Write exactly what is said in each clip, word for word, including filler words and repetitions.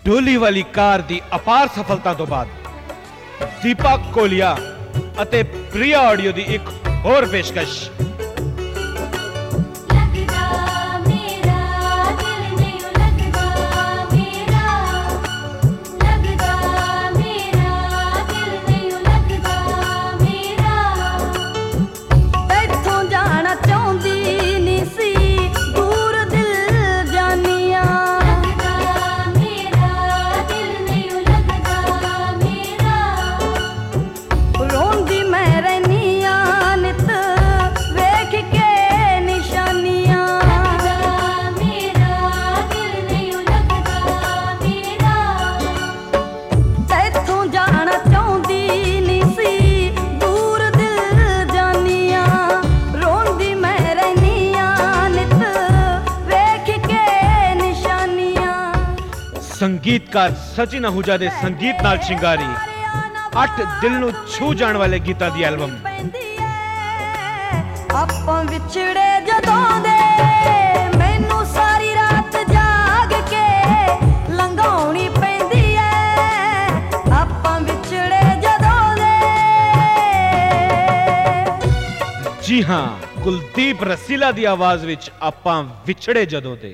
डोली वाली कार दी अपार सफलता तो बाद दीपक कोलिया अते प्रिया ऑडियो दी एक होर पेशकश। संगीतकार सचिन आहूजा दे संगीत नाल शिंगारी अठ दिल नू छू जाण वाले गीतां दी एल्बम। आपां विछड़े जदों दे मैनू सारी रात जाग के लंघाउणी पैंदी ऐ। आपां विछड़े जदों दे। जी हां, कुलदीप रसीला दी आवाज विच आपां विछड़े जदों दे।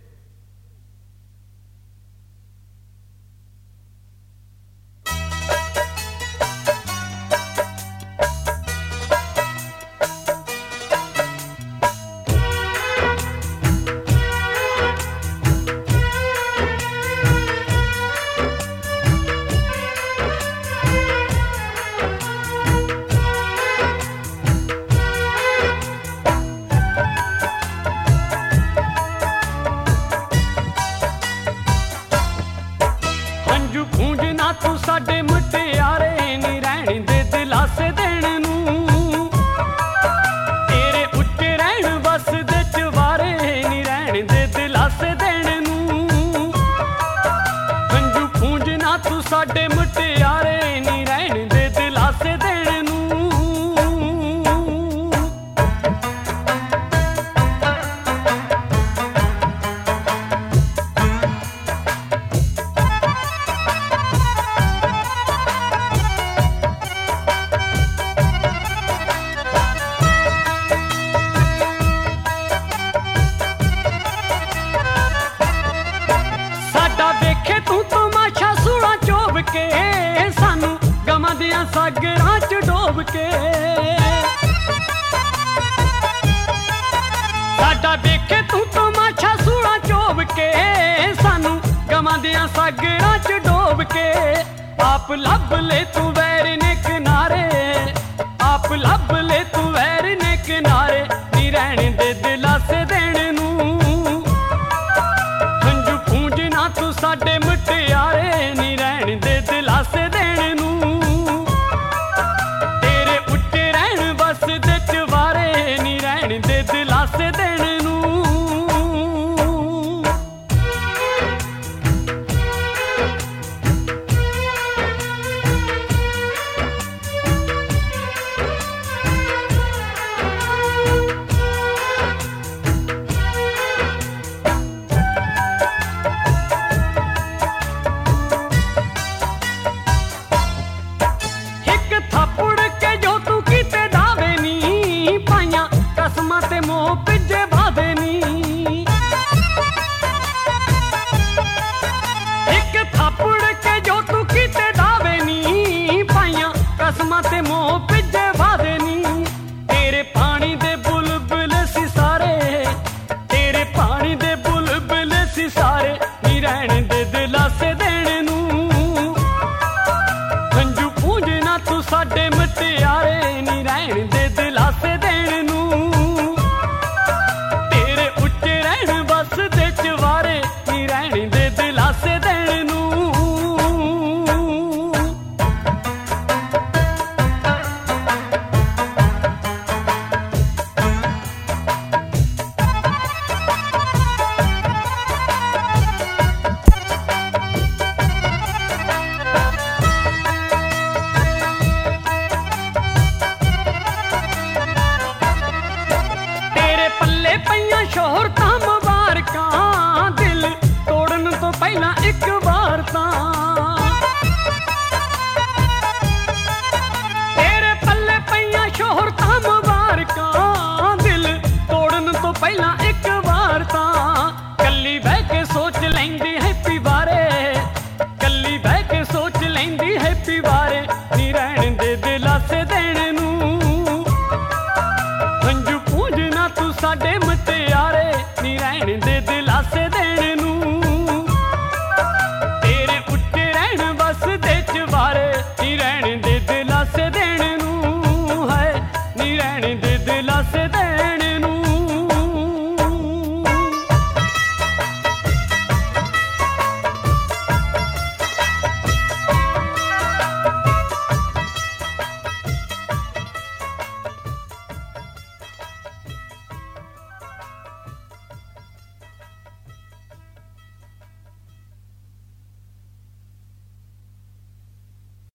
आप लब ले तू वैर ने किनारे, आप लब ले तू वैर ने किनारे, नी रहने दे दिलासे देने नू, हंजू पूंजना तू साडे